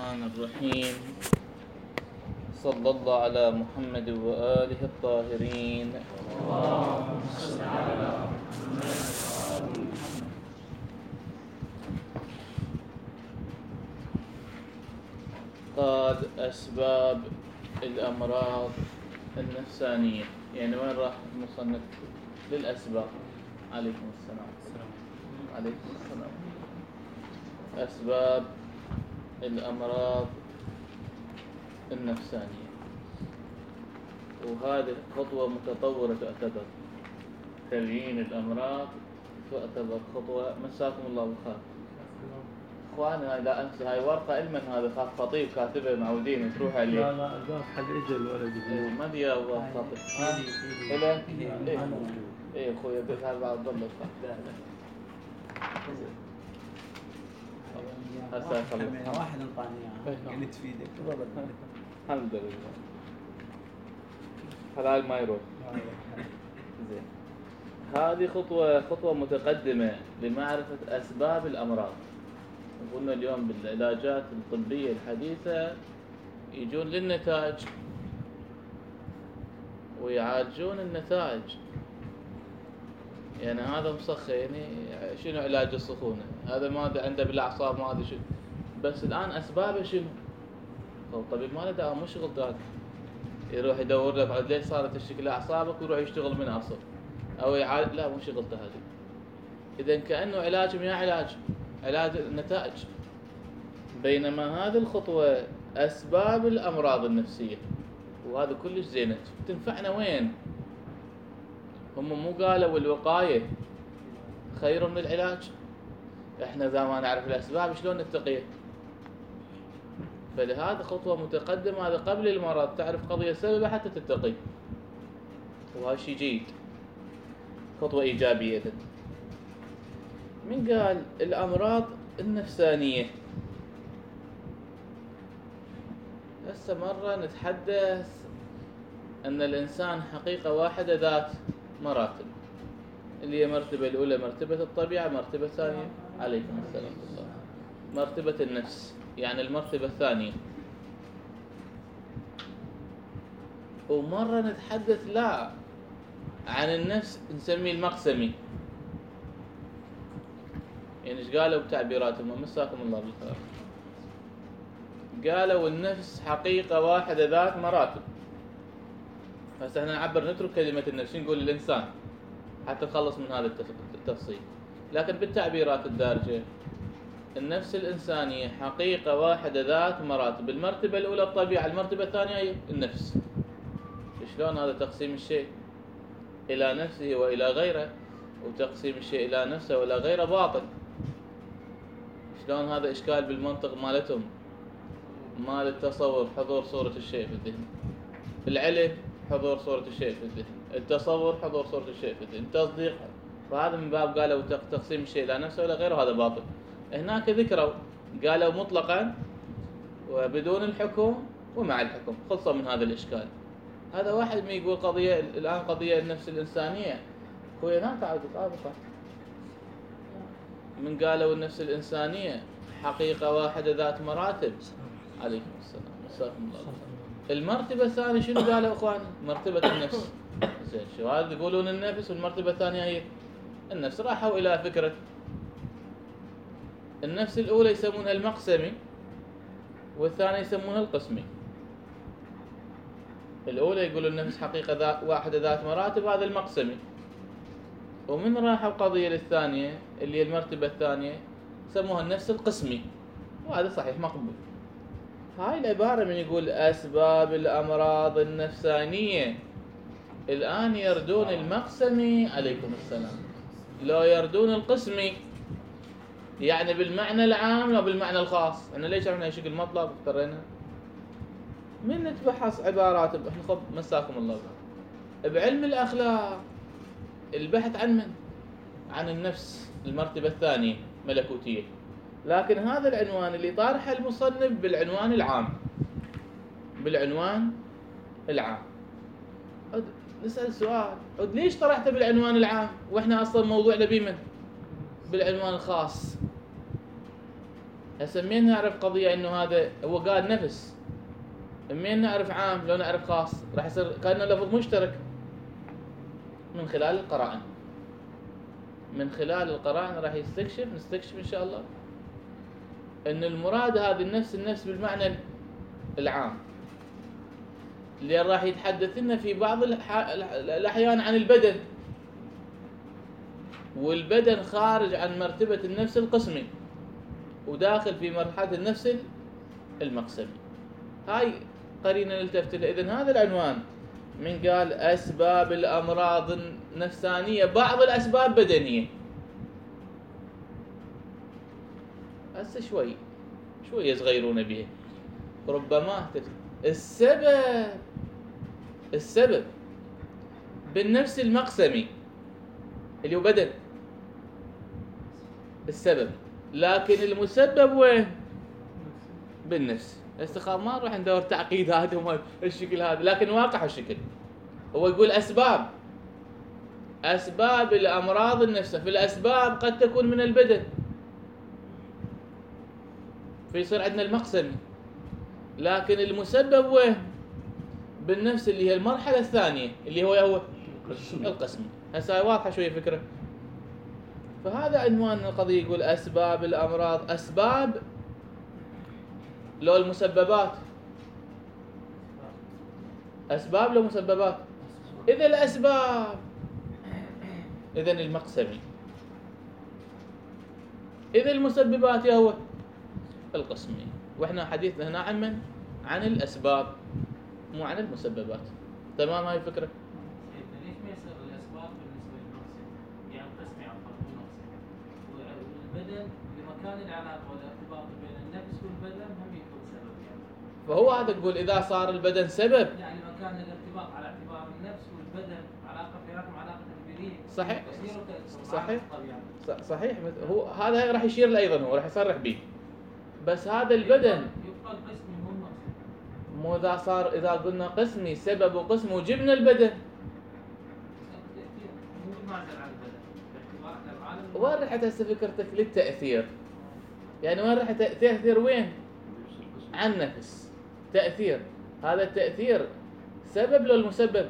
الرحمن الرحيم. صلى الله على محمد وآله الطاهرين. اللهم صل على محمد وآل محمد. قال أسباب الأمراض النفسانية، يعني وين راح المصنف للأسباب؟ عليكم السلام. عليكم السلام. أسباب الأمراض النفسانية، وهذه خطوة متطورة تعتبر. تبيين الأمراض تعتبر خطوة. مساكم الله بالخير اخوانا. لا انسى هاي ورقه علما، هذا خاف خطيب كاتبها معودين تروح عليه. لا الباب حق اجى الولد. ما ادري يا خطيب. الى ايه اخوي بس هذا بعد ضل هسه خلص. واحد انطاني اياها قلت في ايدك. الحمد لله. حلال ما يروح. زين. هذه خطوة متقدمة لمعرفة أسباب الأمراض. قلنا اليوم بالعلاجات الطبية الحديثة يجون للنتائج ويعالجون النتائج. يعني هذا مصخة، يعني شنو علاج السخونة؟ هذا ما عنده بالأعصاب ما أدري شنو، بس الآن أسبابه شنو؟ الطبيب ما له دعوة، مو شغل ذاك يروح يدور لك بعد ليش صارت تشتكي أعصابك ويروح يشتغل من أصل أو يعالج. لا، مو شغلته هذه. إذا كأنه علاج يا علاج النتائج. بينما هذه الخطوة أسباب الأمراض النفسية، وهذا كلش زينة تنفعنا. وين هم مو قالوا الوقاية خير من العلاج؟ احنا إذا ما نعرف الأسباب شلون نتقيه؟ فلهذا خطوة متقدمة، هذا قبل المرض تعرف قضية سببها حتى تتقي، وهذا شيء جيد، خطوة إيجابية. من قال الأمراض النفسانية؟ هسه مرة نتحدث أن الإنسان حقيقة واحدة ذات مراتب، اللي هي مرتبة الأولى مرتبة الطبيعة، مرتبة الثانية عليكم السلام الله مرتبة النفس، يعني المرتبة الثانية. ومرة نتحدث لا عن النفس نسميه المقسمي. يعني ايش قالوا بتعبيراتهم؟ مساكم الله بالخير. قالوا النفس حقيقة واحدة ذات مراتب. هسه احنا نعبر نترك كلمة النفس، نقول الإنسان حتى نخلص من هذا التفصيل. لكن بالتعبيرات الدارجة النفس الإنسانية حقيقة واحدة ذات مراتب. المرتبة الأولى الطبيعة، المرتبة الثانية هي النفس. شلون هذا تقسيم الشيء إلى نفسه وإلى غيره، وتقسيم الشيء إلى نفسه وإلى غيره باطل. شلون هذا إشكال بالمنطق مالتهم، مال التصور، حضور صورة الشيء في الذهن. العلم حضور صورة الشيء في الذهن، التصور حضور صورة الشيء في الذهن، التصديق. فهذا من باب قالوا تقسيم الشيء إلى نفسه وإلى غيره، هذا باطل. هناك ذكروا قالوا مطلقا وبدون الحكم ومع الحكم، خلصوا من هذا الإشكال. هذا واحد ما يقول قضية الآن قضية النفس الإنسانية، هو لا تعود طابقة. من قالوا النفس الإنسانية حقيقة واحدة ذات مراتب. عليكم السلام. مساكم الله. المرتبة الثانية شنو قالوا اخوان؟ مرتبة النفس. زين، شو هذا يقولون النفس، والمرتبة الثانية هي النفس. راحوا إلى فكرة النفس الأولى يسمونها المقسمي، والثانية يسمونها القسمي. الأولى يقولون النفس حقيقة واحدة ذات مراتب، هذا المقسمي. ومن راحوا قضية للثانية اللي هي المرتبة الثانية سموها النفس القسمي، وهذا صحيح مقبول. هاي العبارة من يقول أسباب الأمراض النفسانية، الآن يردون المقسمي عليكم السلام، لو يردون القسمي، يعني بالمعنى العام لا بالمعنى الخاص. أنا ليش احنا شكل مطلب اخترينا من نتبحث عبارات؟ احنا خب مساكم الله بعلم الأخلاق البحث عن من؟ عن النفس المرتبة الثانية ملكوتية. لكن هذا العنوان اللي طارحه المصنف بالعنوان العام، بالعنوان العام. نسأل سؤال، ليش طرحته بالعنوان العام واحنا اصلا موضوعنا بمن؟ بالعنوان الخاص. هسه منين نعرف قضية انه هذا هو قال نفس؟ منين نعرف عام لو نعرف خاص؟ راح يصير كأنه لفظ مشترك. من خلال القرائن. من خلال القرائن راح نستكشف ان شاء الله ان المراد هذه النفس بالمعنى العام، اللي راح يتحدث لنا في بعض الأحيان عن البدن، والبدن خارج عن مرتبة النفس القسمي وداخل في مرحلة النفس المقسمي. هاي قرينا نلتفت لها. إذن هذا العنوان من قال أسباب الأمراض النفسانية، بعض الأسباب بدنية. هسه شوي يصغيرون بها ربما السبب بالنفس المقسمي اللي هو بدن السبب، لكن المسبب وين؟ بالنفس. هسه ما نروح ندور تعقيد هذا وما الشكل هذا، لكن واقع الشكل. هو يقول أسباب الأمراض النفسية. في الأسباب قد تكون من البدن، فيصير عندنا المقسمي، لكن المسبب وين؟ بالنفس، اللي هي المرحلة الثانية اللي هو القسمي. هسه واضحة شوية فكرة. فهذا عنوان القضية. يقول أسباب الأمراض. أسباب لو المسببات، أسباب لو مسببات. إذا الأسباب إذن المقسمي، إذا المسببات هو القسمي. وإحنا حديثنا هنا عن من؟ عن الأسباب مو عن المسببات. تمام هاي الفكرة؟ ليش ما يصير الأسباب بالنسبة للمقسم؟ يعني القسمي عن طريق المقسم، والبدن لمكان العلاقة والارتباط بين النفس والبدن هم يكون سبب يعني. فهو هذا يقول إذا صار البدن سبب، يعني مكان الارتباط على اعتبار النفس والبدن علاقة بيناتهم علاقة تنبيرية. صحيح. هو هذا راح يشير له أيضا، هو راح يصرح به. بس هذا البدن يبقى القسمي مو المقسم. مو إذا قلنا قسمي سبب وقسم وجبنا البدن، وين رحت هسه فكرتك للتأثير؟ يعني وين رح تأثير وين؟ عن النفس. تأثير، هذا التأثير سبب لو المسبب؟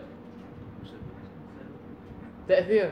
تأثير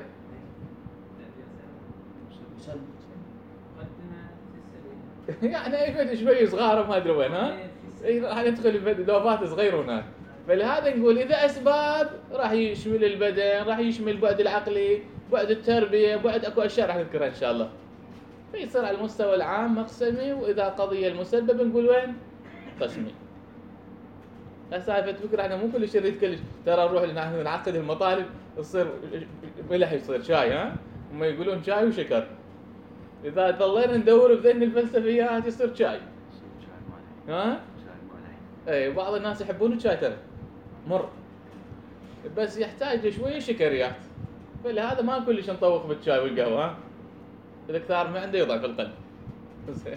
يعني اي شوي صغار ما ادري وين. ها راح ندخل لوفات صغير هناك. فلهذا نقول اذا اسباب راح يشمل البدن، راح يشمل البعد العقلي، بعد التربيه، بعد اكو اشياء راح نذكرها ان شاء الله. فيصير على المستوى العام مقسمي، واذا قضيه المسبب نقول وين؟ قسمي. هسه هاي فكره احنا مو كل شيء نريد كلش. ترى نروح نعقد المطالب تصير ملح يصير شاي. ها هم يقولون شاي وشكر. إذا ضلينا ندور بذن الفلسفيات يصير شاي. ها؟ اي بعض الناس يحبون الشاي ترى مر، بس يحتاج شوية شكريات. فلهذا ما كلش نطوق بالشاي والقهوة. ها؟ الكثار ما عنده يضعف القلب. زين.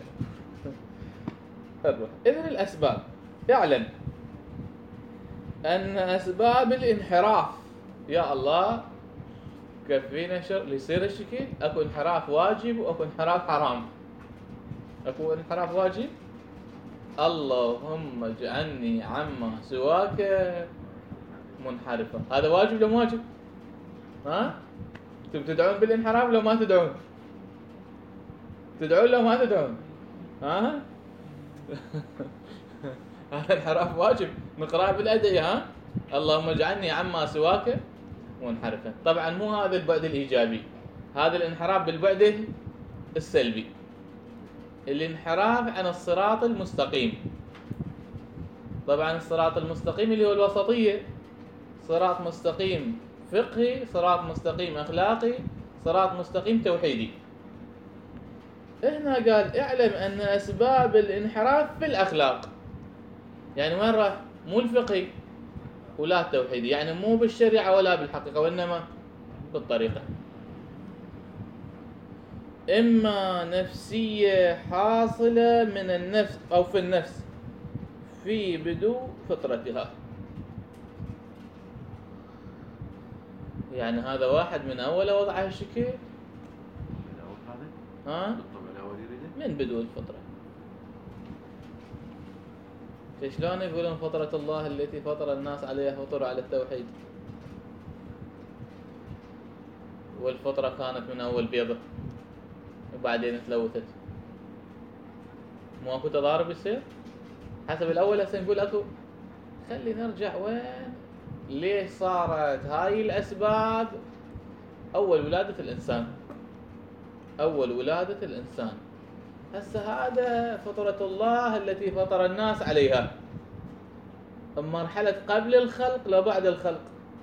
إذن الأسباب. اعلم أن أسباب الانحراف، يا الله كفينا شر ليصير الشكل. اكو انحراف واجب واكو انحراف حرام. اكو انحراف واجب، اللهم اجعلني عما سواك منحرفا. هذا واجب لو واجب؟ ها انتم تدعون بالانحراف لو ما تدعون؟ تدعون لو ما تدعون؟ ها هذا انحراف واجب نقرأ بالأدعية. ها اللهم اجعلني عما سواك منحرفا. طبعا مو هذا البعد الإيجابي، هذا الانحراف بالبعد السلبي. الانحراف عن الصراط المستقيم. طبعا الصراط المستقيم اللي هو الوسطية، صراط مستقيم فقهي، صراط مستقيم أخلاقي، صراط مستقيم توحيدي. هنا قال اعلم أن أسباب الانحراف في الأخلاق. يعني وين راح؟ مو الفقهي ولا التوحيدي، يعني مو بالشريعة ولا بالحقيقة، وإنما بالطريقة. إما نفسية حاصلة من النفس أو في النفس في بدو فطرتها. يعني هذا واحد من أول وضع الشكل. ها؟ من بدو الفطرة. شلون يقولون فطرة الله التي فطر الناس عليها فطروا على التوحيد، والفطرة كانت من أول بيضة وبعدين تلوثت؟ مو اكو تضارب يصير؟ حسب الأول هسه نقول اكو. خلي نرجع وين، ليش صارت هاي الأسباب؟ أول ولادة الإنسان، أول ولادة الإنسان. هسه هذا فطرة الله التي فطر الناس عليها، مرحلة قبل الخلق لو بعد الخلق،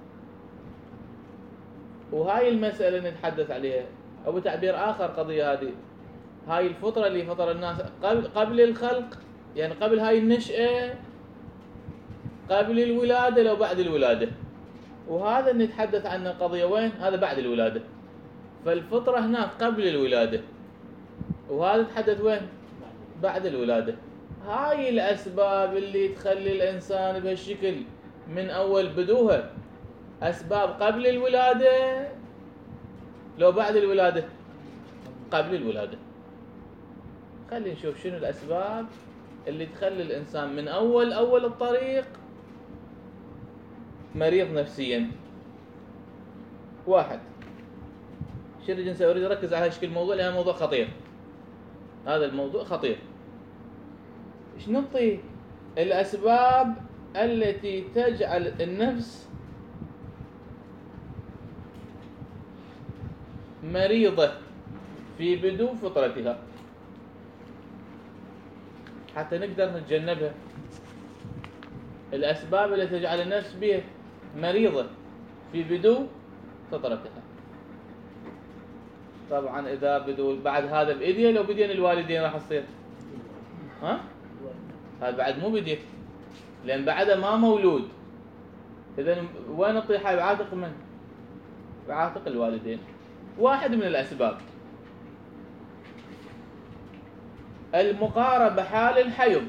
وهاي المسألة نتحدث عليها. أو بتعبير آخر قضية هذه، هاي الفطرة اللي فطر الناس قبل الخلق، يعني قبل هاي النشأة، قبل الولادة لو بعد الولادة. وهذا نتحدث عنه قضية وين؟ هذا بعد الولادة. فالفطرة هناك قبل الولادة، وهذا نتحدث وين؟ بعد الولادة. هاي الأسباب اللي تخلي الإنسان بهالشكل من أول بدوها، أسباب قبل الولادة لو بعد الولادة؟ قبل الولادة. خلي نشوف شنو الأسباب اللي تخلي الإنسان من أول الطريق مريض نفسيا. واحد، شنو نسوي؟ أريد أركز على هالشكل الموضوع لأنه موضوع خطير. هذا الموضوع خطير. ايش نعطي الأسباب التي تجعل النفس مريضة في بدو فطرتها حتى نقدر نتجنبها. الأسباب التي تجعل النفس بها مريضة في بدو فطرتها. طبعا إذا بدو بعد هذا بإيديه، لو بدين الوالدين راح تصير ها؟ هذا بعد مو بديه، لأن بعده ما مولود. إذا وين الطيحة؟ بعاتق من؟ بعاتق الوالدين. واحد من الأسباب المقاربة حال الحيض،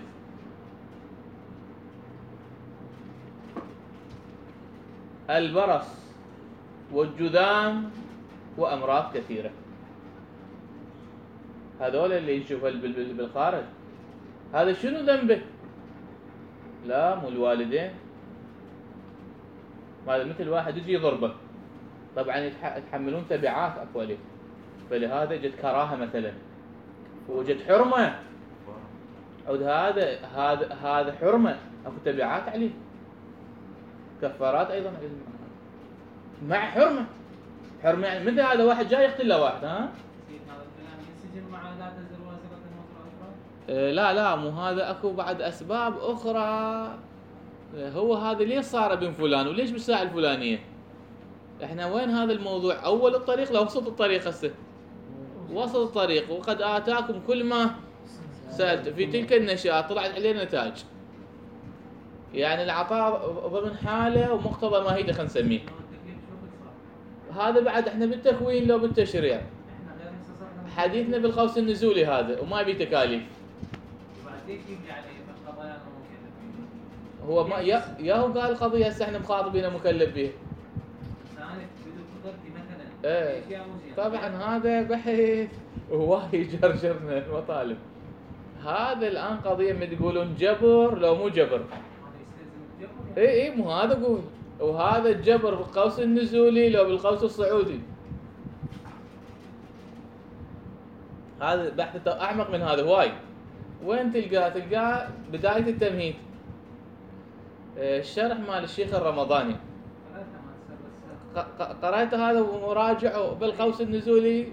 البرص والجذام وأمراض كثيرة. هذول اللي نشوفه بالخارج. هذا شنو ذنبه؟ لا مو الوالدين. هذا مثل واحد يجي يضربه، طبعا يتحملون تبعات اكو عليه، فلهذا جت كراهه مثلا، وجت حرمه، عود هذا حرمه، اكو تبعات عليه، كفارات ايضا مع حرمه يعني مثل هذا واحد جاي يقتل له واحد، ها؟ لا مو هذا، اكو بعد اسباب اخرى. هو هذا ليش صار بن فلان وليش بالساعه الفلانيه؟ احنا وين هذا الموضوع؟ اول الطريق لوسط الطريق. هسه وسط الطريق، وقد اتاكم كل ما سالت في تلك النشاة طلعت علينا نتائج. يعني العطاء ضمن حاله ومقتضى ماهيته خلينا نسميه. هذا بعد احنا بالتكوين لو بالتشريع. حديثنا بالقوس النزولي هذا وما يبي تكاليف. هو ما يا هو قال القضيه هسه احنا مخاطبين مكلف بها. ايه طبعا هذا بحث وهاي يجرجرنا المطالب. هذا الان قضيه ما تقولون جبر لو مو جبر. اي مو هذا اقول. وهذا الجبر بالقوس النزولي لو بالقوس الصعودي. هذا بحث اعمق من هذا هواي. وين تلقاه بدايه التمهيد، الشرح مال الشيخ الرمضاني. قرأت هذا ومراجع بالقوس النزولي.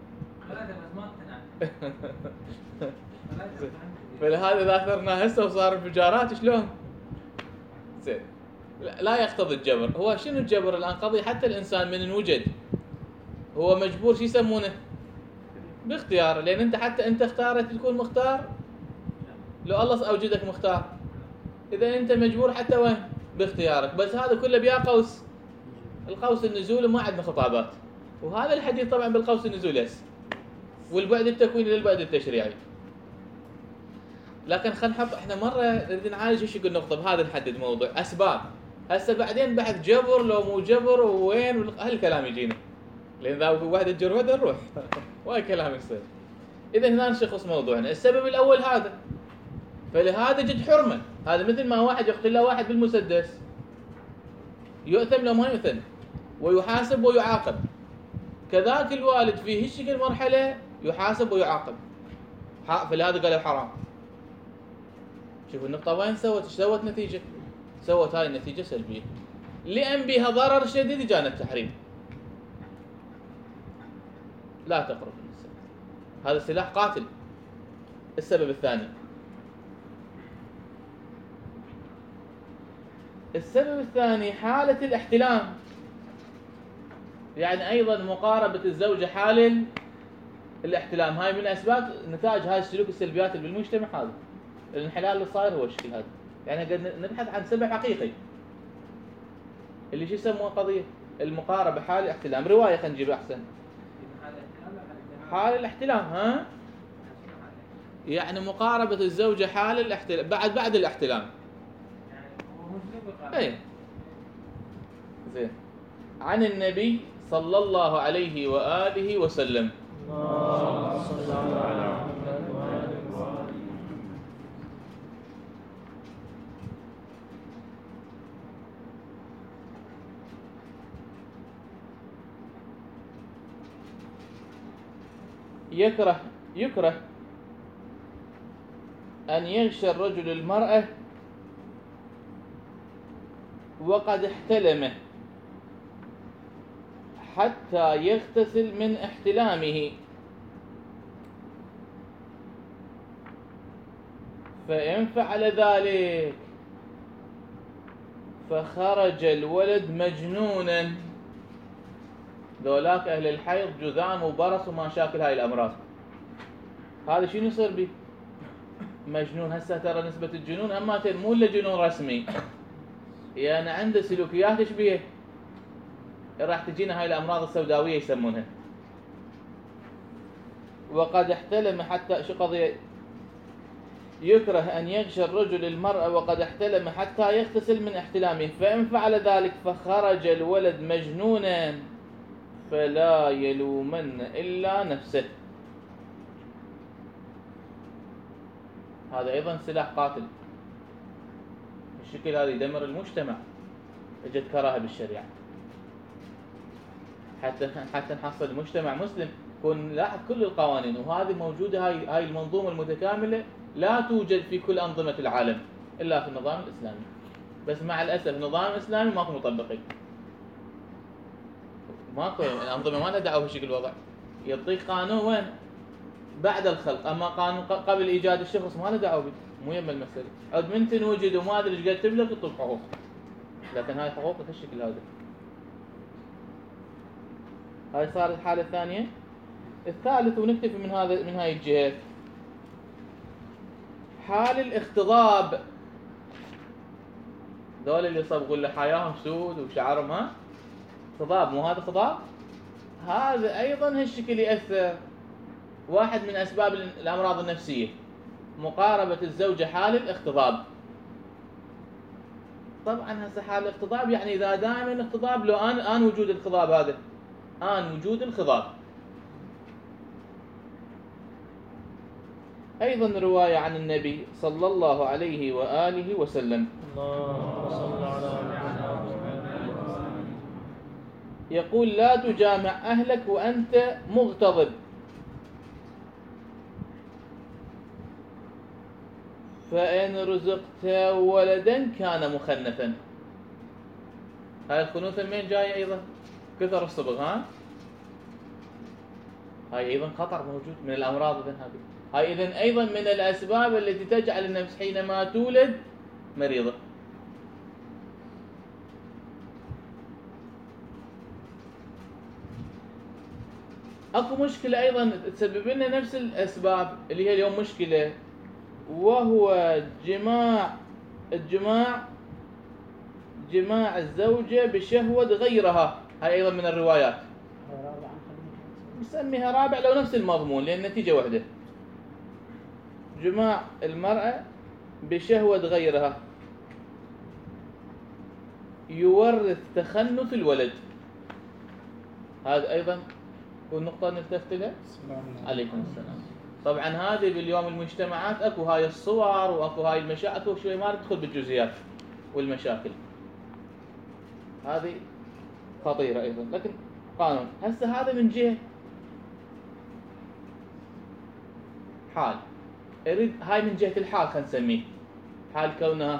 فلهذا ذاكرنا هسه وصار انفجارات شلون؟ زين لا يقتضي الجبر. هو شنو الجبر الان؟ قضيه حتى الانسان من وجد هو مجبور، شو يسمونه؟ باختياره، لان انت حتى انت اختارت تكون مختار لو الله اوجدك مختار. اذا انت مجبور حتى وين؟ باختيارك. بس هذا كله بيا قوس القوس النزولي، ما عندنا خطابات. وهذا الحديث طبعا بالقوس النزولي هسه، والبعد التكويني للبعد التشريعي. لكن خلينا نحط احنا مره نريد نعالج ايش يقول نقطه بهذا نحدد موضوع اسباب. هسه بعدين بعد جبر لو مو جبر وين هالكلام يجينا، لان اذا واحد تجر وحده نروح وهاي كلام يصير. اذا هنا نشخص موضوعنا. السبب الاول هذا فلهذا جد حرمة. هذا مثل ما واحد يقتل له واحد بالمسدس، يؤثم لو ما يؤثم، ويحاسب ويعاقب. كذاك الوالد في هالشكل مرحلة يحاسب ويعاقب، فلهذا قالوا حرام. شوفوا النقطة وين سوت، ايش سوت نتيجة؟ سوت هاي النتيجة سلبية، لأن بها ضرر شديد جاء التحريم. لا تقرب النساء، هذا سلاح قاتل. السبب الثاني، حالة الاحتلام، يعني أيضا مقاربة الزوجة حال الاحتلام. هاي من أسباب نتاج هاي السلوك السلبيات اللي بالمجتمع. هذا الانحلال اللي صاير هو الشكل هذا. يعني قد نبحث عن سبب حقيقي اللي شو يسموه قضية المقاربة حال الاحتلام. رواية خلينا نجيب أحسن. حال الاحتلام، ها؟ يعني مقاربة الزوجة حال الاحتلام بعد الاحتلام. اي زين. عن النبي صلى الله عليه وآله وسلم يكره أن يغشى الرجل المرأة وقد احتلمه حتى يغتسل من احتلامه، فإن فعل ذلك فخرج الولد مجنونا. ذولاك أهل الحيض جذام وبرص وما شاكل هاي الأمراض، هذا شنو يصير به؟ مجنون. هسه ترى نسبة الجنون أما مو إلا جنون رسمي، يعني عنده سلوكيات ايش بيه؟ راح تجينا هاي الأمراض السوداوية يسمونها. وقد احتلم حتى شو قضية؟ يكره أن يغشى الرجل المرأة وقد احتلم حتى يغتسل من احتلامه، فإن فعل ذلك فخرج الولد مجنونا فلا يلومن إلا نفسه. هذا أيضا سلاح قاتل. الشكل هذا يدمر المجتمع. اجت كراهة بالشريعة حتى نحصل مجتمع مسلم. كون لاحظ كل القوانين وهذه موجودة، هاي المنظومة المتكاملة لا توجد في كل أنظمة العالم إلا في النظام الإسلامي. بس مع الأسف النظام الإسلامي ماكو مطبقين، ماكو الأنظمة ما لها دعوة بشكل الوضع. يعطيك قانون وين؟ بعد الخلق، أما قانون قبل إيجاد الشخص ما له دعوة به، مو يم المسألة. عد من تنوجد وما أدري إيش قد تبلغ يطلب حقوق، لكن هاي حقوق بهالشكل هذا. هاي صارت الحالة الثانية. الثالث ونكتفي من هاي الجهة، حال الاختضاب. ذول اللي يصبغون لحياهم سود وشعرهم ها خضاب، مو هذا خضاب؟ هذا أيضا هالشكل يأثر. واحد من أسباب الأمراض النفسية مقاربة الزوجة حال الاختضاب. طبعا هسه حال الاختضاب يعني إذا دائما الاختضاب، لو آن وجود الخضاب، هذا آن وجود الخضاب. أيضا رواية عن النبي صلى الله عليه وآله وسلم يقول: لا تجامع أهلك وأنت مغتضب، فإن رزقت ولدا كان مخنثا. هاي الخنوثة من جاية أيضا؟ كثر الصبغ. هاي أيضا خطر موجود من الأمراض. هاي إذن أيضا من الأسباب التي تجعل النفس حينما تولد مريضة. أكو مشكلة أيضا تسبب لنا نفس الأسباب اللي هي اليوم مشكلة، وهو جماع الزوجة بشهوة غيرها. هاي أيضا من الروايات نسميها رابع لو نفس المضمون، لأن النتيجة واحدة. جماع المرأة بشهوة غيرها يورث تخنث الولد. هذا أيضا والنقطة نلتفت لها. عليكم السلام. طبعا هذه باليوم المجتمعات اكو هاي الصور واكو هاي المشاكل، اكو شوي ما ندخل بالجزئيات والمشاكل هذه خطيرة ايضا. لكن قانون هسه هذا من جهة حال، اريد هاي من جهة الحال، خلينا نسميه حال كونها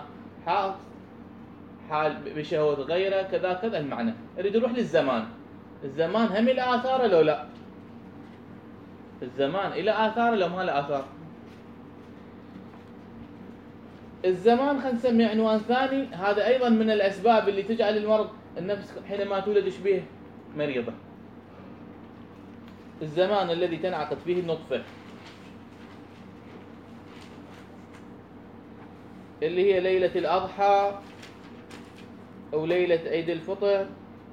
حال بشهوة غيره كذا كذا المعنى. اريد اروح للزمان، الزمان هم له آثار لو لا؟ الزمان إلى آثار لو ما له آثار؟ الزمان خلينا نسميه عنوان ثاني، هذا أيضا من الأسباب اللي تجعل المرض النفس حينما تولد شبيه مريضة. الزمان الذي تنعقد فيه النطفة اللي هي ليلة الأضحى أو ليلة عيد الفطر،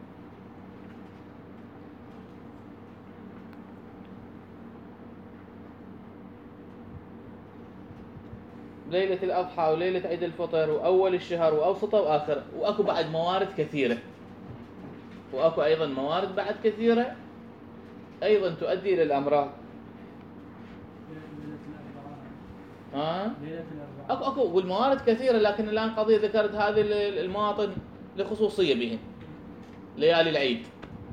ليلة الأضحى وليلة عيد الفطر وأول الشهر وأوسطه وآخره، وأكو بعد موارد كثيرة، وأكو أيضا موارد بعد كثيرة أيضا تؤدي إلى الأمراض. أكو والموارد كثيرة، لكن الآن قضية ذكرت هذه المواطن لخصوصية بهم. ليالي العيد،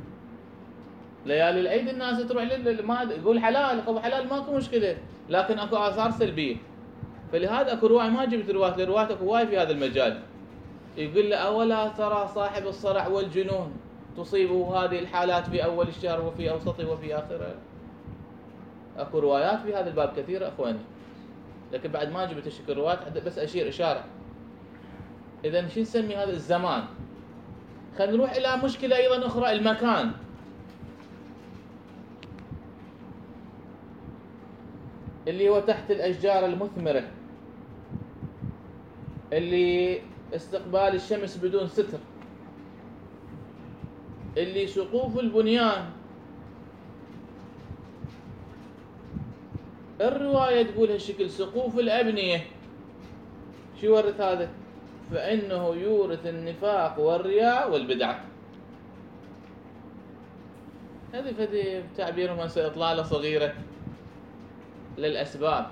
ليالي العيد الناس تروح ما يقول حلال، قبل حلال ماكو مشكلة، لكن أكو آثار سلبية. فلهذا اكو رواية، ما جبت رواية لرواية اكو وايد في هذا المجال، يقول له أولا ترى صاحب الصرع والجنون تصيبه هذه الحالات في أول الشهر وفي أوسطه وفي آخره. اكو روايات في هذا الباب كثيرة اخواني، لكن بعد ما جبت الشكل روايات، بس أشير إشارة. إذا شو نسمي هذا الزمان؟ خلينا نروح إلى مشكلة أيضا أخرى، المكان. اللي هو تحت الأشجار المثمرة، اللي استقبال الشمس بدون ستر، اللي سقوف البنيان. الرواية تقول هالشكل، سقوف الأبنية. شو يورث هذا؟ فإنه يورث النفاق والرياء والبدعة. هذه فدي تعبير من إطلالة صغيرة للأسباب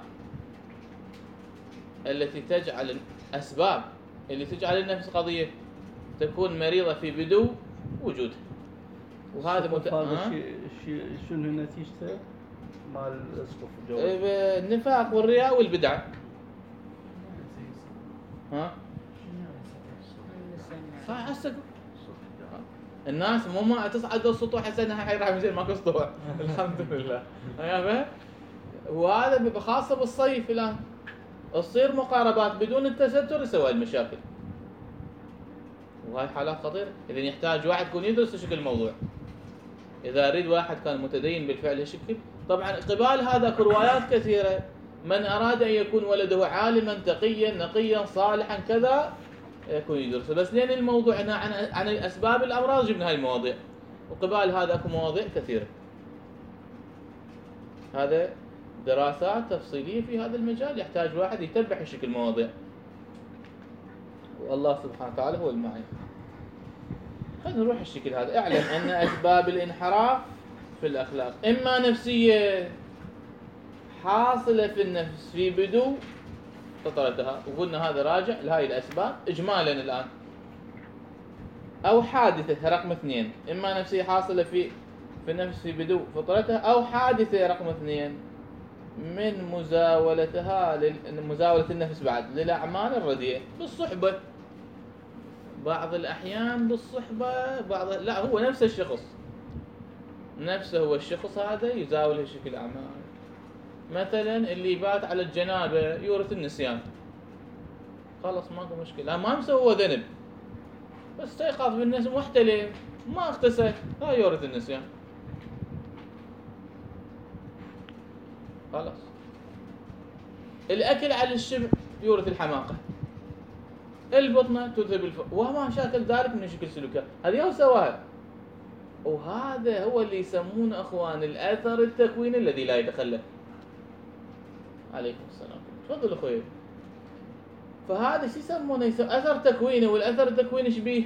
التي تجعل الأسباب اللي تجعل النفس قضية تكون مريضة في بدو وجودها. وهذا شنو نتيجته مع الاسقف الجوي؟ النفاق والرياء والبدعة. ها؟ هسه الناس مو ما تصعد السطوح، هسه انها حيروح يصير ماكو سطوح. الحمد لله. وهذا بيبقى خاصة بالصيف الآن، تصير مقاربات بدون التستر يسوي المشاكل، وهاي حالات خطيرة. إذن يحتاج واحد يكون يدرس شكل الموضوع. إذا أريد واحد كان متدين بالفعل هالشكل، طبعا قبال هذا روايات كثيرة، من أراد أن يكون ولده عالما تقيا نقيا صالحا كذا يكون يدرسه. بس لأن الموضوع هنا عن أسباب الأمراض جبنا هاي المواضيع، وقبال هذا أكو مواضيع كثيرة. هذا دراسات تفصيلية في هذا المجال، يحتاج واحد يتبع هالشكل المواضيع، والله سبحانه وتعالى هو المعين. خلينا نروح الشكل هذا. اعلم أن أسباب الانحراف في الأخلاق إما نفسية حاصلة في النفس في بدو فطرتها، وقلنا هذا راجع لهاي الأسباب إجمالا الآن، أو حادثة رقم 2، إما نفسية حاصلة في النفس في بدو فطرتها، أو حادثة رقم 2 من مزاولة النفس بعد للأعمال الرديئة بالصحبة، بعض الأحيان بالصحبة، لا هو نفس الشخص نفسه، هو الشخص هذا يزاول هالشكل أعمال. مثلا اللي بات على الجنابة يورث النسيان، خلص ماكو مشكلة، ما مسوى ذنب بس استيقظ بالنسم محتلم ما اغتسل، لا يورث النسيان خلاص. الأكل على الشبع يورث الحماقة، البطنة تذهب وما شاكل ذلك من شكل سلوكات، هذه هو سواها. وهذا هو اللي يسمونه أخوان الأثر التكويني الذي لا يتخلف. عليكم السلام، تفضل أخوي. فهذا شو يسمونه؟ أثر تكويني، والأثر التكويني شبيه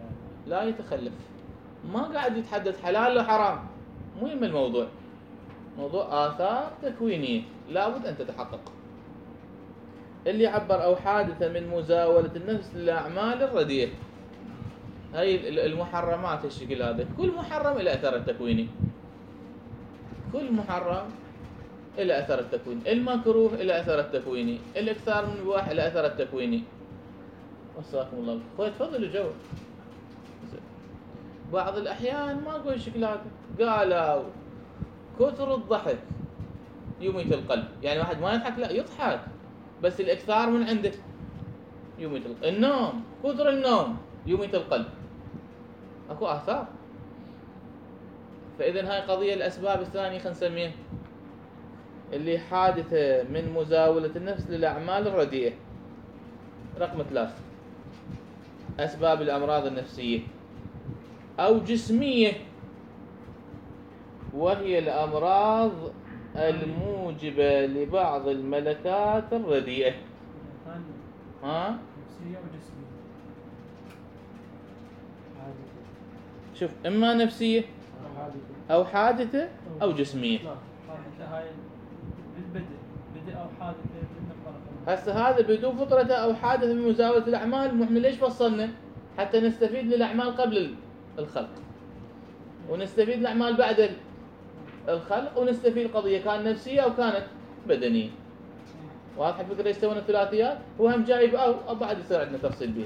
لا يتخلف، ما قاعد يتحدث حلال وحرام، مهم الموضوع. موضوع آثار تكوينية لابد أن تتحقق. اللي عبر أو حادثة من مزاولة النفس للأعمال الرديئة، هاي المحرمات الشكل هذا، كل محرم إلى أثر التكويني، كل محرم إلى أثر التكويني، المكروه إلى أثر التكويني، الإكثار من المباح إلى أثر التكويني. وصاكم الله بالخير. تفضلوا جاوب. بعض الأحيان ما أقول الشكل هذا، قالوا كثر الضحك يميت القلب، يعني واحد ما يضحك لا يضحك بس الإكثار من عنده يميت القلب. النوم، كثر النوم يميت القلب، أكو آثار. فإذا هاي قضية الأسباب الثانية خلينا نسميها اللي حادثة من مزاولة النفس للأعمال الرديئة. رقم 3 أسباب الأمراض النفسية أو جسمية، وهي الأمراض الموجبة لبعض الملكات الرديئة. ها؟ نفسية وجسمية. شوف، إما نفسية أو حادثة أو جسمية. لا، حادثة هاي بالبدء، بدء أو حادثة بالنقطة. هسه هذا بدون فطرته أو حادثة من مزاولة الأعمال. وإحنا ليش فصلنا؟ حتى نستفيد للأعمال قبل الخلق، ونستفيد الأعمال بعد الخلق، ونستفيد قضية كانت نفسية أو كانت بدنية. واضح الفكرة؟ يستوون الثلاثيات وهم جايب أو بعد يصير عندنا تفصيل به.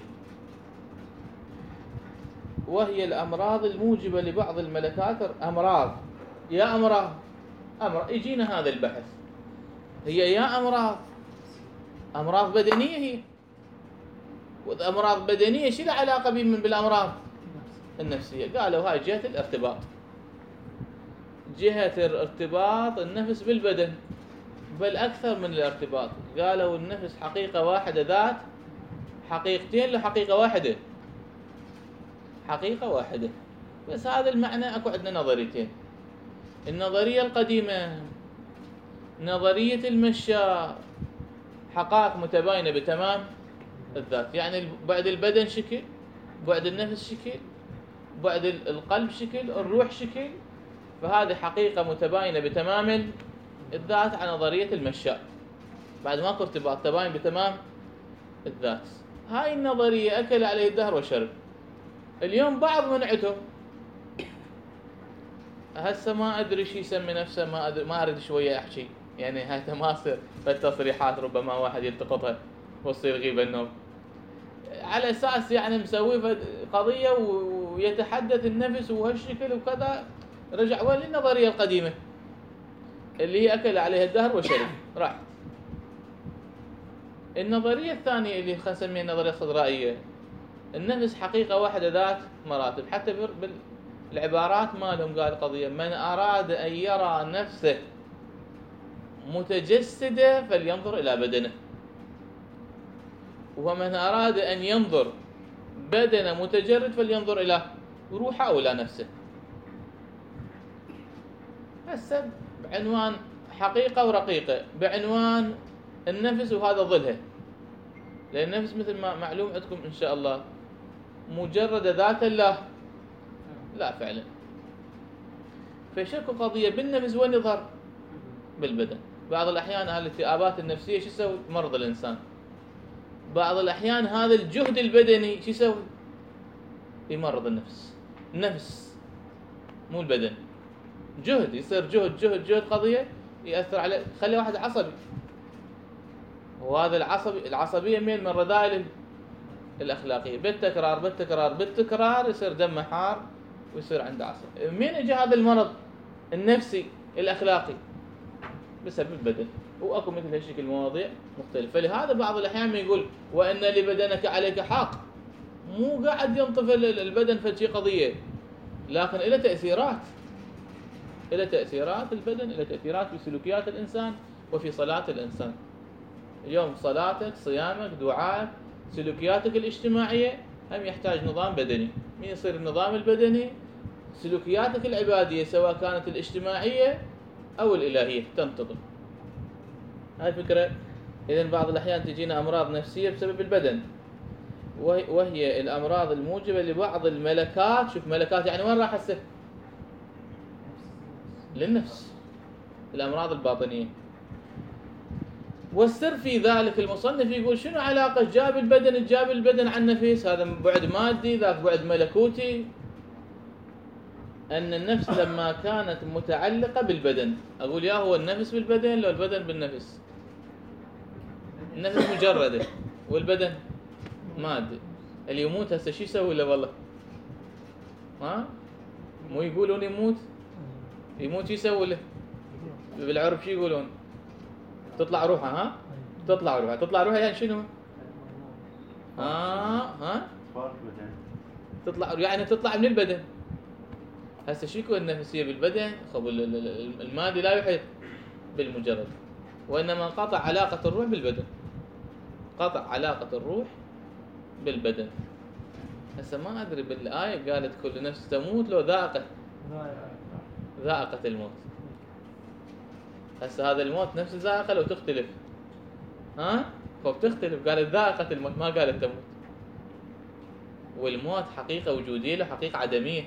وهي الأمراض الموجبة لبعض الملكات. أمراض، يا أمراض يجينا هذا البحث، هي يا أمراض بدنية، هي وأمراض بدنية شو العلاقة بالأمراض النفسية؟ قالوا هاي جهة الارتباط، جهة ارتباط النفس بالبدن، بل أكثر من الارتباط. قالوا النفس حقيقة واحدة ذات حقيقتين لحقيقة واحدة، حقيقة واحدة. بس هذا المعنى أكو عندنا نظريتين. النظرية القديمة نظرية المشاء، حقائق متباينة بتمام الذات، يعني بعد البدن شكل، بعد النفس شكل، بعد القلب شكل، الروح شكل. فهذه حقيقة متباينة بتمام الذات عن نظرية المشاء، بعد ماكو ارتباط، تباين بتمام الذات. هاي النظرية أكل عليه الدهر وشرب. اليوم بعض من عندهم هسه ما أدري شو يسمي نفسه، ما أريد شوية أحكي، يعني هاي تماثل بالتصريحات ربما واحد يلتقطها وتصير غيبة النوم، على أساس يعني مسوي قضية ويتحدث النفس وهالشكل وكذا. رجع وين للنظرية القديمة اللي هي أكل عليها الدهر وشرب، راحت. النظرية الثانية اللي خلينا نسميها النظرية الخضرائية، النفس حقيقة واحدة ذات مراتب. حتى بالعبارات مالهم قال قضية: من أراد أن يرى نفسه متجسدة فلينظر إلى بدنه، ومن أراد أن ينظر بدنه متجرد فلينظر إلى روحه أو إلى نفسه. هسه بعنوان حقيقة ورقيقة، بعنوان النفس وهذا ظلها، لأن النفس مثل ما معلوم عندكم إن شاء الله مجرد ذات الله لا فعلا. فشكو قضية بالنفس وين يظهر؟ بالبدن. بعض الأحيان الالتئابات النفسية شو يسوي؟ مرض الإنسان. بعض الأحيان هذا الجهد البدني شو يسوي؟ يمرض النفس مو البدن. جهد يصير جهد قضية يأثر على، خلي واحد عصبي، وهذا العصبية من الرذائل الأخلاقية، بالتكرار يصير دمه حار ويصير عنده عصب. من اجى هذا المرض النفسي الأخلاقي؟ بسبب البدن. واكو مثل هالشكل مواضيع مختلفة. فلهذا بعض الأحيان يقول: وإن لبدنك عليك حق. مو قاعد ينطف البدن فشي قضية، لكن له تأثيرات، البدن له تأثيرات في سلوكيات الإنسان وفي صلاة الإنسان. اليوم صلاتك، صيامك، دعائك، سلوكياتك الاجتماعية هم يحتاج نظام بدني. من يصير النظام البدني؟ سلوكياتك العبادية سواء كانت الاجتماعية أو الإلهية تنتظم. هاي الفكرة. إذن بعض الأحيان تجينا أمراض نفسية بسبب البدن، وهي الأمراض الموجبة لبعض الملكات. شوف، ملكات يعني وين راح هسه؟ للنفس. الأمراض الباطنية. والسر في ذلك المصنف يقول شنو علاقة جاب البدن عن النفس؟ هذا بعد مادي، ذاك بعد ملكوتي. أن النفس لما كانت متعلقة بالبدن، أقول يا هو النفس بالبدن لو البدن بالنفس؟ النفس مجردة والبدن مادي. اللي يموت هسه شو يسوي له والله؟ ها؟ مو يقولون يموت يسوي له؟ بالعرب شو يقولون؟ تطلع روحه. ها؟ تطلع روحه يعني شنو؟ ها؟ تطلع يعني تطلع من البدن. هسه شو يكون النفسية بالبدن؟ خب المادي لا يحيط بالمجرد، وإنما قطع علاقة الروح بالبدن. قطع علاقة الروح بالبدن. هسه ما أدري بالآية قالت كل نفس تموت لو ذائقة الموت. هسه هذا الموت نفس الذائقة لو تختلف. ها؟ فبتختلف، قالت ذائقة الموت ما قالت تموت. والموت حقيقة وجودية له حقيقة عدمية.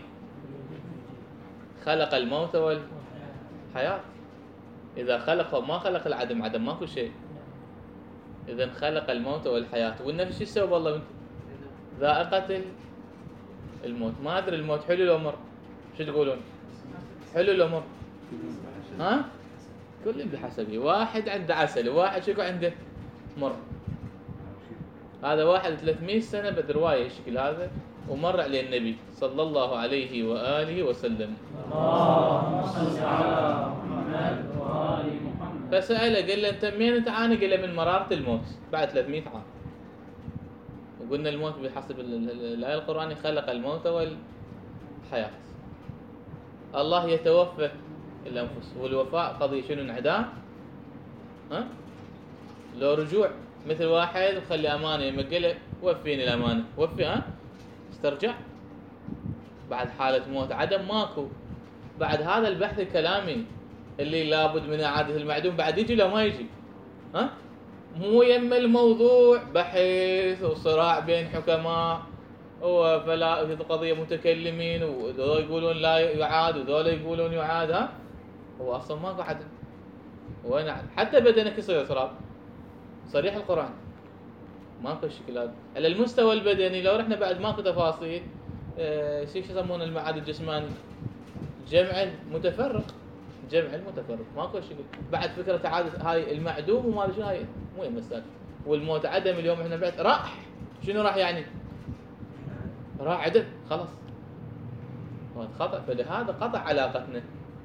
خلق الموت والحياة. إذا خلق ما خلق العدم، عدم ماكو شيء. إذا خلق الموت والحياة. والنفس شو يسوي والله؟ ذائقة الموت. ما أدري الموت حلو لو مر؟ شو تقولون؟ حلو لو مر؟ ها؟ كل بحسبه. واحد عنده عسل وواحد شكو عنده مر. هذا واحد 300 سنة برواية الشكل هذا ومر عليه النبي صلى الله عليه وآله وسلم. اللهم صل على محمد وآل محمد. فسأله قال له أنت منين تعاني؟ قال له من مرارة الموت بعد 300 عام. وقلنا الموت بحسب الآية القرآنية خلق الموت والحياة. الله يتوفى الأنفس، والوفاء قضية شنو؟ انعدام. ها؟ لو رجوع مثل واحد وخلي أمانة يمقله وفيني الأمانة، وفي. ها؟ استرجع بعد حالة موت عدم ماكو. بعد هذا البحث الكلامي اللي لابد من إعادة المعدوم بعد يجي لو ما يجي. ها؟ مو يم الموضوع بحث وصراع بين حكماء وفلا قضية متكلمين وذول يقولون لا يعاد وذول يقولون يعاد. ها؟ هو أصلا ماكو عدم. وين حتى بدنك يصير تراب. صريح القرآن ماكو الشكل هذا. على المستوى البدني لو رحنا بعد ماكو تفاصيل. شو يسمونه المعاد الجسماني؟ جمع المتفرق. ماكو شكل. بعد فكرة عادة هاي المعدوم وما ادري شنو هاي مو مسألة. والموت عدم. اليوم احنا بعد راح. شنو راح يعني؟ راح عدم خلاص. خطأ. فلهذا قطع علاقتنا.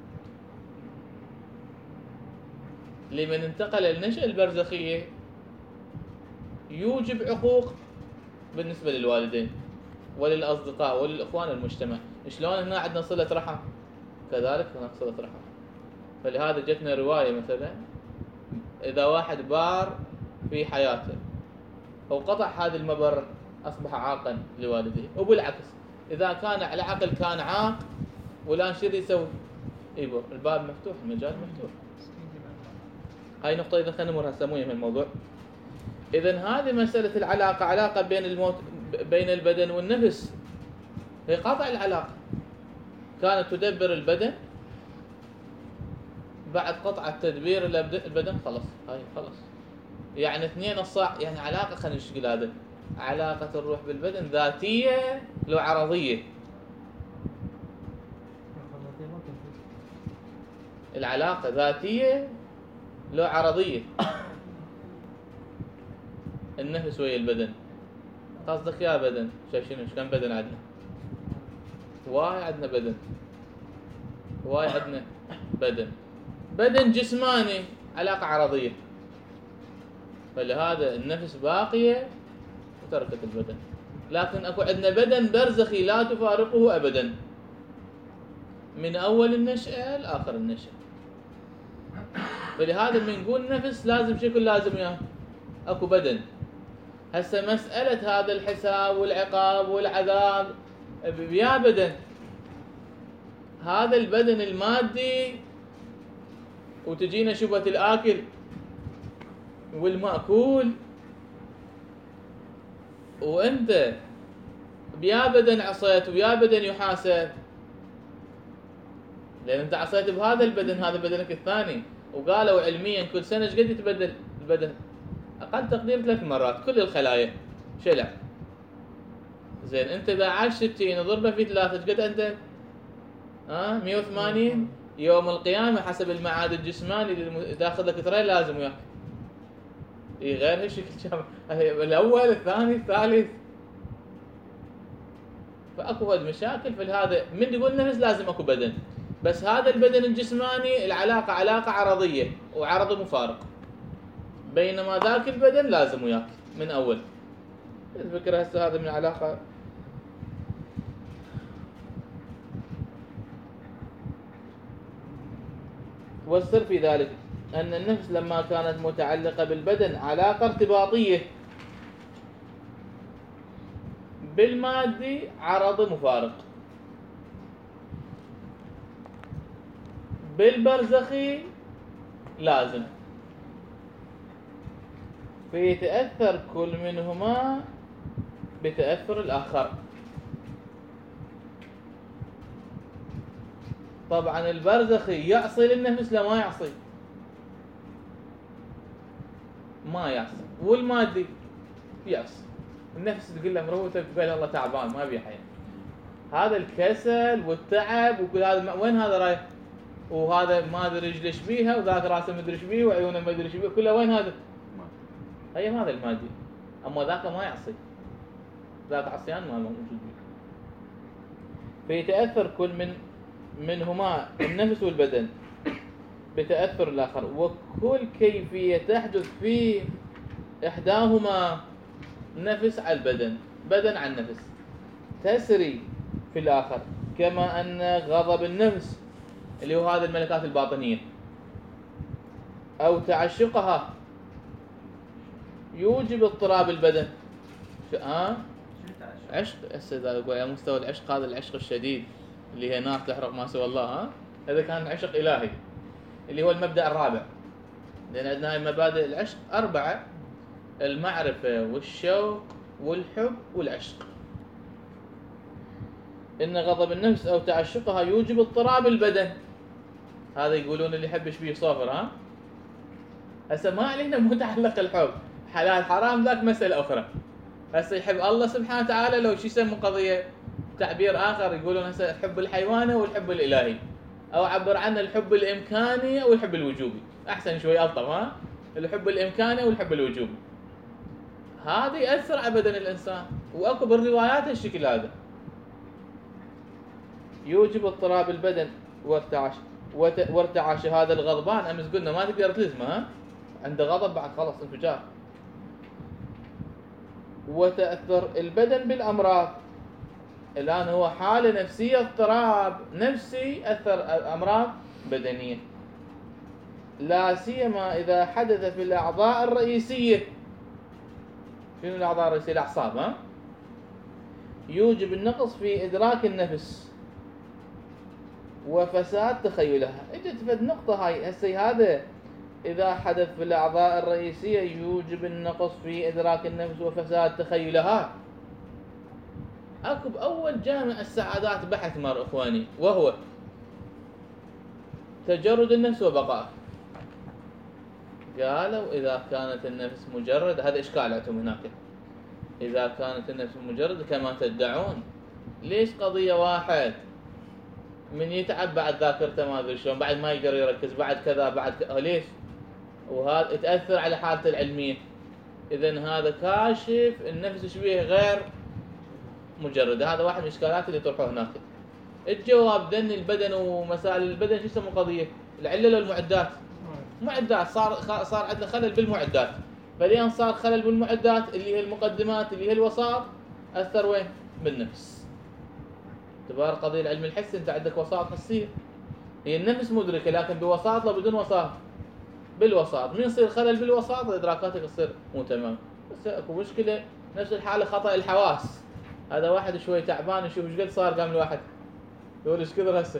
لمن انتقل النشأة البرزخية يوجب عقوق بالنسبة للوالدين وللأصدقاء وللإخوان والمجتمع. شلون هنا عندنا صلة رحم كذلك هناك صلة رحم. فلهذا جتنا رواية مثلا إذا واحد بار في حياته وقطع هذه المبرة أصبح عاقا لوالديه، وبالعكس إذا كان على عقل كان عاق ولا شو يسوي؟ يبر. الباب مفتوح، المجال مفتوح. هاي نقطة إذا خلينا نمر هسه مهمة الموضوع. إذن هذه مسألة العلاقة علاقة بين البدن والنفس. هي قطع العلاقة. كانت تدبر البدن بعد قطع التدبير البدن خلص. هاي خلص. يعني اثنين الصاع يعني علاقة. خلينا نشكل هذا علاقة الروح بالبدن ذاتية لو عرضية. العلاقة ذاتية لو عرضية. النفس ويا البدن. قصدك يا بدن شنو؟ كم بدن عندنا؟ واي عندنا بدن. واي عندنا بدن جسماني علاقة عرضية. فلهذا النفس باقية وتركت البدن. لكن اكو عندنا بدن برزخي لا تفارقه ابدا من اول النشأة لاخر النشأة. فلهذا من نقول نفس لازم شكل لازم يا اكو بدن. هسه مسألة هذا الحساب والعقاب والعذاب يا بدن. هذا البدن المادي وتجينا شبهة الآكل والمأكول وانت بيا بدن عصيت ويا بدن يحاسب. لأن انت عصيت بهذا البدن، هذا بدنك الثاني. وقالوا علميا كل سنة ايش قد يتبدل البدن؟ أقل تقدير 3 مرات كل الخلايا شلع. زين أنت إذا عاش 60 وضربه في 3 ايش قد عندك؟ 180 يوم القيامة حسب المعاد الجسماني اللي تاخذ لك ترين لازم وياك. غير هالشكل الأول الثاني الثالث. فأكو هاد مشاكل في هذا. من يقول نفس لازم أكو بدن، بس هذا البدن الجسماني العلاقة علاقة عرضية وعرض مفارق، بينما ذاك البدن لازم وياك من أول. الفكرة هسه هذا من العلاقة. والسر في ذلك أن النفس لما كانت متعلقة بالبدن علاقة ارتباطية، بالمادي عرض مفارق، بالبرزخي لازم، فيتأثر كل منهما بتأثر الآخر. طبعا البرزخي يعصي للنفس لا ما يعصي؟ ما يعصي. والمادي يعصي. النفس تقول له مروته تقول الله تعبان ما بي حياة. هذا الكسل والتعب وكل هذا وين هذا رايح؟ وهذا ما ادري رجله ايش بيها وذاك راسه ما ادري ايش بيه وعيونه ما ادري ايش بيه كله وين هذا؟ هي هذا المادي. اما ذاك ما يعصي. ذاك عصيان ما موجود بيه. فيتأثر كل منهما النفس والبدن بتأثر الآخر، وكل كيفية تحدث في إحداهما نفس على البدن، بدن عن نفس، تسري في الآخر. كما أن غضب النفس اللي هو هذا الملكات الباطنية أو تعشقها يوجب اضطراب البدن. عشق هسه على مستوى العشق، هذا العشق الشديد اللي هي نار تحرق ما سوى الله. هذا كان عشق إلهي اللي هو المبدأ الرابع، لأن عندنا هاي مبادئ العشق 4: المعرفة والشوق والحب والعشق. إن غضب النفس أو تعشقها يوجب اضطراب البدن. هذا يقولون اللي يحبش بيه صافر. هسه ما علينا متعلق الحب حلال حرام ذاك مسألة أخرى. هسه يحب الله سبحانه وتعالى لو شو يسمى قضية تعبير آخر يقولون هسه الحب الحيواني والحب الإلهي، أو عبر عنه الحب الإمكاني أو الحب الوجوبي. أحسن شوي ألطف. الحب الإمكاني والحب الوجوبي هذا يأثر على بدن الإنسان، وأكو بالروايات هالشكل هذا يوجب اضطراب البدن وارتعاش هذا الغضبان. أمس قلنا ما تقدر تلزمه عنده غضب بعد خلص انفجار. وتأثر البدن بالأمراض. الآن هو حالة نفسية اضطراب نفسي أثر أمراض بدنية، لا سيما إذا حدث في الأعضاء الرئيسية. شنو الأعضاء الرئيسية؟ الأعصاب. يوجب النقص في إدراك النفس وفساد تخيلها. اجت فد نقطة هاي هسه هذا إذا حدث في الأعضاء الرئيسية يوجب النقص في إدراك النفس وفساد تخيلها. أكو بأول جامع السعادات بحث مر إخواني، وهو تجرد النفس وبقائه. قالوا إذا كانت النفس مجرد، هذا إشكال عندهم هناك، إذا كانت النفس مجرد كما تدعون، ليش قضية واحد من يتعب بعد ذاكرته ما أدري شلون، بعد ما يقدر يركز، بعد كذا بعد كذا، ليش؟ وهذا تأثر على حالته العلمية. إذن هذا كاشف النفس شبيه غير مجردة. هذا واحد من الإشكالات اللي يطرحوه هناك. الجواب ذن البدن ومسائل البدن شو يسمون قضية العلة والمعدات. معدات صار عندنا خلل بالمعدات، فلين صار خلل بالمعدات اللي هي المقدمات اللي هي الوساط، أثر وين؟ بالنفس. تبار قضية العلم الحسي، أنت عندك وساط حسية، هي النفس مدركة لكن بوساط لا بدون وساط. بالوساط من يصير خلل بالوساط إدراكاتك تصير مو تمام. بس اكو مشكلة نفس الحالة خطأ الحواس. هذا واحد شوي تعبان يشوف ايش قد صار قام الواحد يقول ايش كثر هسه.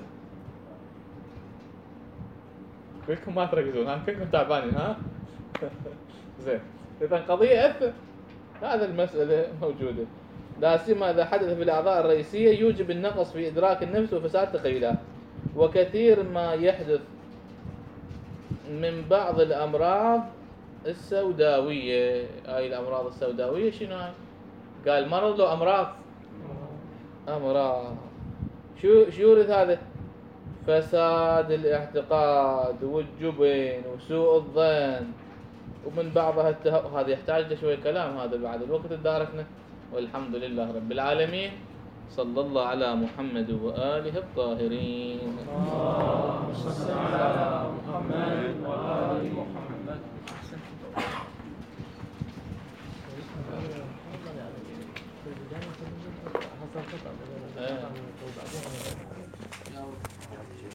كلكم ما تركزون، كلكم تعبانين زين. إذا قضية أثر، هذا المسألة موجودة. لا سيما إذا حدث في الأعضاء الرئيسية يوجب النقص في إدراك النفس وفساد تخيلها. وكثير ما يحدث من بعض الأمراض السوداوية. هاي الأمراض السوداوية شنو هاي؟ قال مرض له أمراض. شو يورث هذا؟ فساد الاعتقاد والجبن وسوء الظن، ومن بعضها هذا يحتاج لشوية كلام، هذا بعد الوقت تداركنا. والحمد لله رب العالمين. صلى الله على محمد وآله الطاهرين. اللهم صل على محمد وآل محمد. آه.